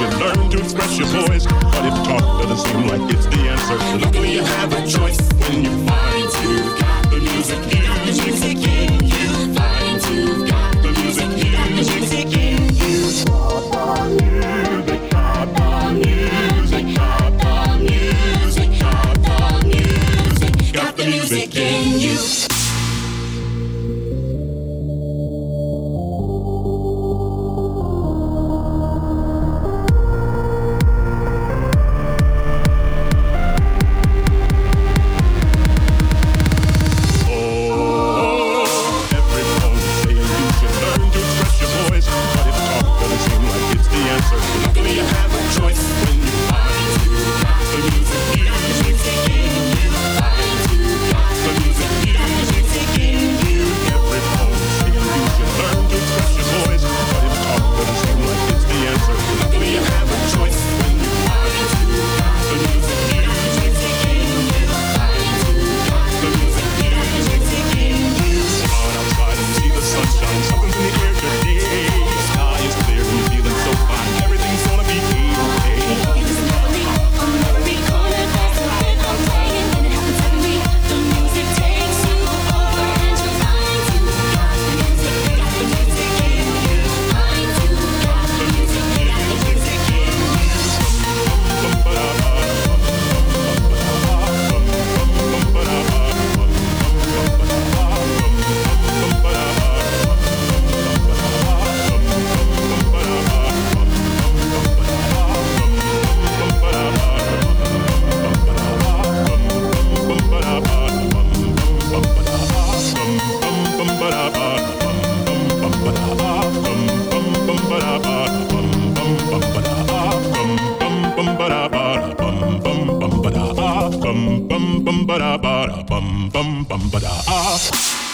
should learn to express your voice. But if talk doesn't seem like it's the answer, luckily you have a choice when you find you've got the music in you. Find you've got the music in you. Got the music, got the music, got the music, got the music, got the music in you. Bum bum ba da ba da bum bum bum ba da ah.